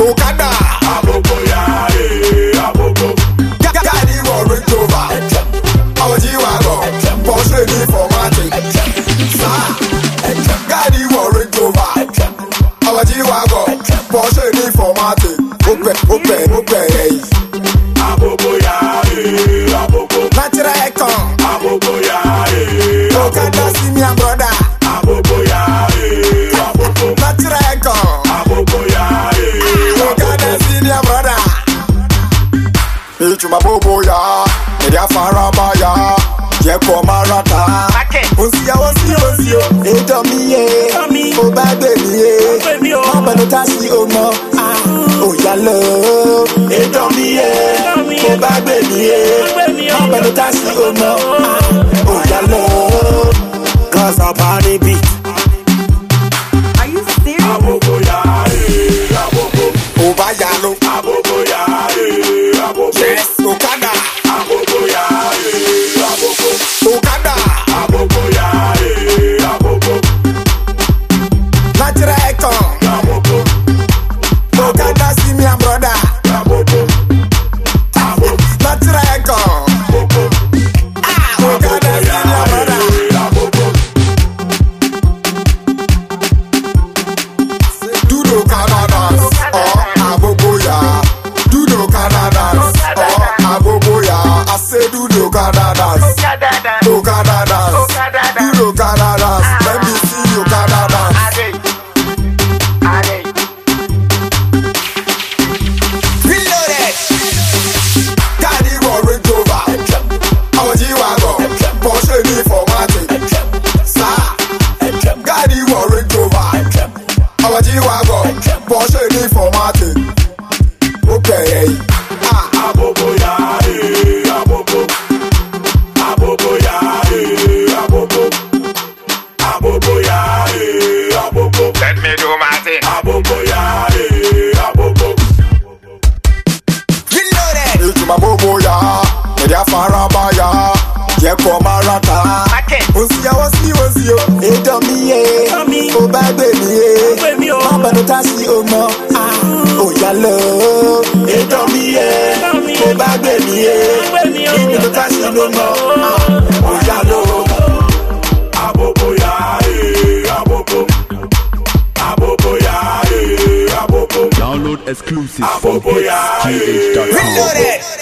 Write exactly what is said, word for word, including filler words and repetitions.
Okada, Abobo ya, eh, abobo. Gadi wa Range Rover, our G-Wagon, Porsche ni formatting. Gadi wa Range Rover, our G-Wagon, Porsche ni formatting. Open, open, open, hey. Abobo ya, eh, abobo. Natural icon, Abobo ya, eh, Okada see me and brother. abobo ya, eh, abobo. Natural icon, Abobo ya, eh, Okada see me and brother. Ichuma bobo ya, Edia faraba ya, Jeko marata. Osia osia osio, Edo miye, Obagbe miye, Mabano tasi omo, ah, Oyalo. Edo miye, Obagbe miye, Mabano tasi omo, ah, Oyalo. Cause I'm on the beat. Are you serious? abobo ya, eh, abobo. Obayalo, Abobo ya, eh, abobo. yes, Okada, Abobo ya, eh, abobo. Okada, Abobo ya, eh, abobo. natural icon, Abobo, Okada see me and brother. abobo. Abobo, Natural icon, abobo. ah, Okada see me and brother. Eh, abobo. Do the Okada dance, oh, Aboboya. Do the Okada dance, oh, Aboboya. I say do the Okada dance, Okada dance. Do the Okada dance, let me see Okada dance. Reloaded. Gadi wa Range Rover, our G-Wagon, Porsche ni formatting. Sir, Gadi wa Range Rover, our G-Wagon, Porsche ni formatting. Okay, ah, Abobo ya, eh, abobo. Abobo ya, eh, abobo. Abobo ya, eh, abobo. let me do my thing. Abobo ya, eh, abobo. Reloaded. Ijuma bobo ya, Edia faraba ya, Jeko marata. Osia osia osio, Edo miye, Obagbe miye, Mabano tasi omo, ah, Oyalo. Edo miye, Obagbe miye, Mabano tasi omo, ah, Oyalo. Abobo ya, eh, abobo. Abobo ya, eh, abobo. Download exclusive from Abobo ya, hits g h dot com. Reloaded.